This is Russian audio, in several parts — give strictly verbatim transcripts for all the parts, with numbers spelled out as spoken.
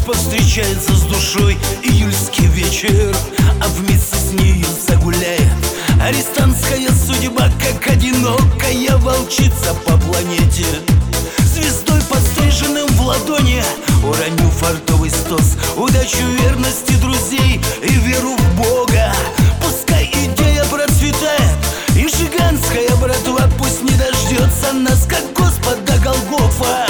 повстречается с душой июльский вечер, а вместе с нею загуляет арестантская судьба, как одинокая волчица по планете. Звездой подстриженным в ладони уроню фартовый стос, удачу, верности друзей и веру в Бога. Пускай идея процветает, и жиганская братва пусть не дождется нас, как Господа Голгофа.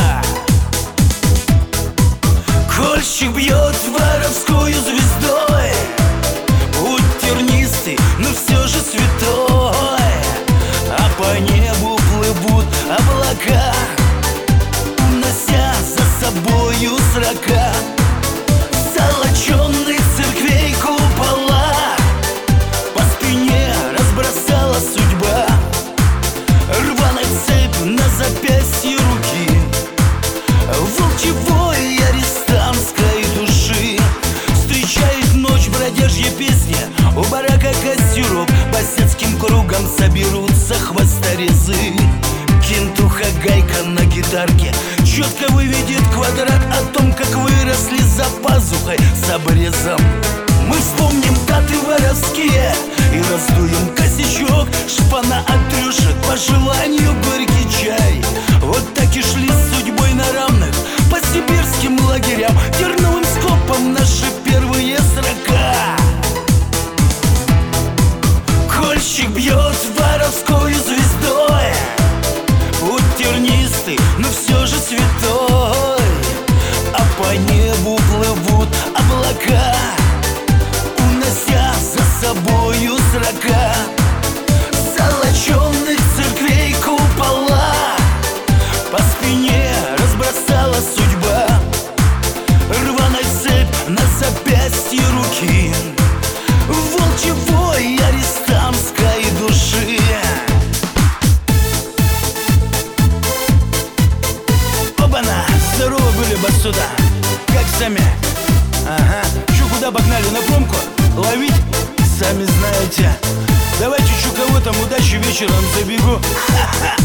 Кольщик бьет воровскую звездой, путь тернистый, но все же святой, а по небу плывут облака, унося за собою срока золоченных церквей купола. По спине разбросала судьба рваная цепь на запястье руки волчьей арестантской души. Встречает ночь бродяжья песня у барака костеров, по сельским кругам соберутся хвосторезы. Кентуха гайка на гитарке четко выведет квадрат о том, как выросли за пазухой с обрезом. Мы вспомним даты воровские и раздуем косячок, шпана отрежет по желанию горький чай. Вот так и шли с судьбой на равных по сибирским лагерям, терновым скопом наши первые срока. Кольщик бьет воровскую звездой, путь тернистый, но все же святой, а по небу плывут облака, унося за собою срока золоченных церквей купола. По спине разбросала судьба рваная цепь на запястье руки волчьей арестантской души. Оба-на! Здорово были бы сюда, как сами. Ага, чё, куда погнали, на промку? Ловить? Сами знаете. Давайте, чё, кого там, удачи вечером забегу. Ха-ха.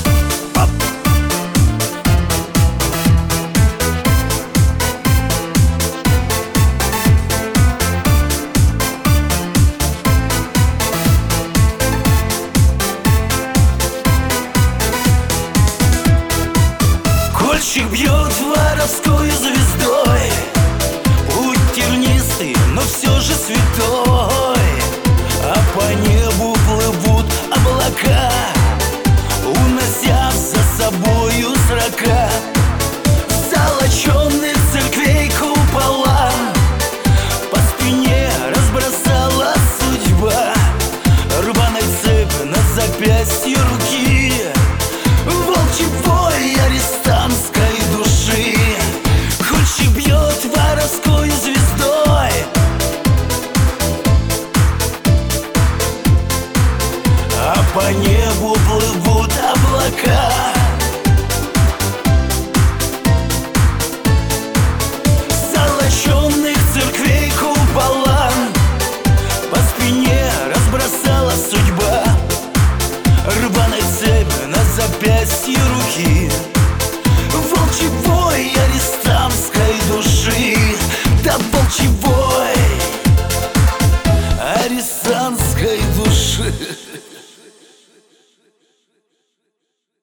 Кольщик бьет воровскую звездой, путь тернистый, но все же святой, а по небу плывут облака, унося за собою срока золоченных церквей купола. По спине разбросала судьба рваная цепь на запястье руки волчьей арестантской души. Кольщик бьет воровской звездой, а по небу плывут облака, золоченных церквей купола. По спине разбросала судьба рваная цепь на запястье руки волчьей арестантской души. Да волчьей арестантской души.